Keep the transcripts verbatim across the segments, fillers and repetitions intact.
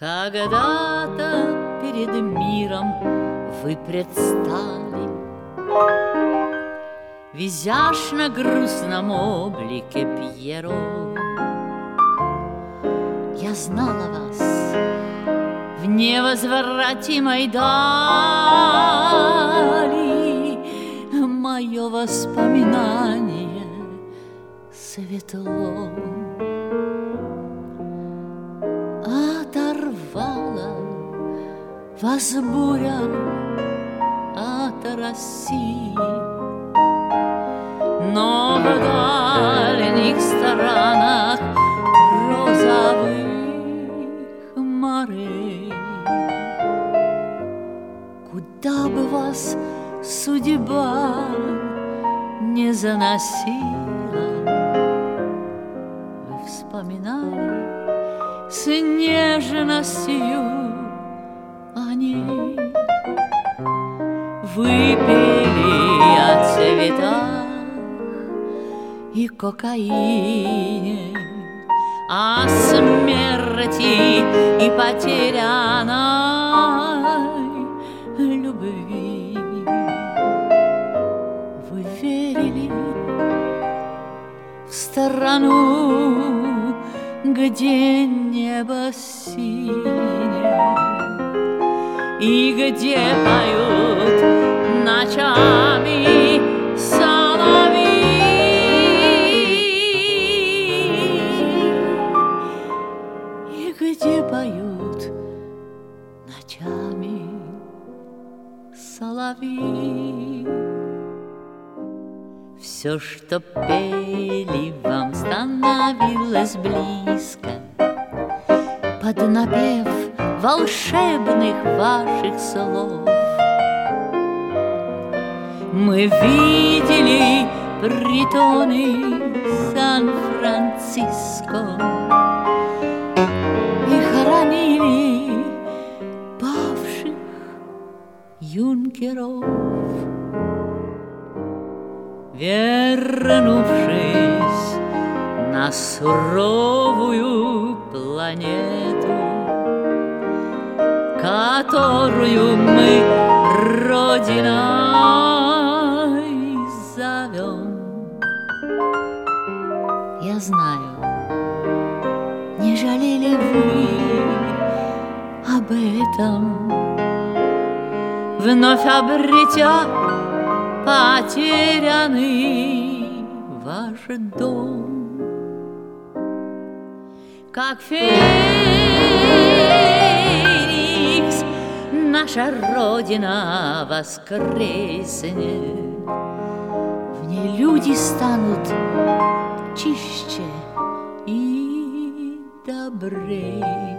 Когда-то перед миром вы предстали, в изящно-грустном облике Пьеро. Я знала вас в невозвратимой дали, мое воспоминание светло оторвала вас буря от России, но в дальних сторонах розовых морей, куда бы вас судьба не заносила, вы вспоминали с нежностью о ней. Вы пели о цветах и кокаине, о смерти и потерянной любви. Вы верили в страну, где небо синее и где поют ночами соловьи, и где поют ночами соловьи. Все, что пели вам, становилось близко под напев волшебных ваших слов. Мы видели притоны Сан-Франциско и хоронили павших юнкеров. Вернувшись на суровую планету, которую мы родиной зовем, я знаю, не жалели вы об этом, вновь обретя потерянный ваш дом. Как феникс наша Родина воскреснет, в ней люди станут чище и добрее.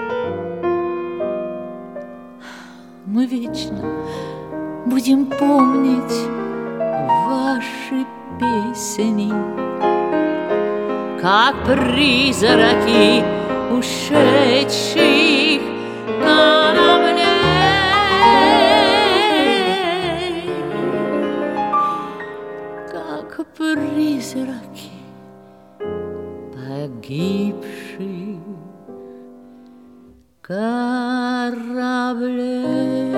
Мы вечно будем помнить ваши песни, как призраки ушедших кораблей, как призраки погибших кораблей.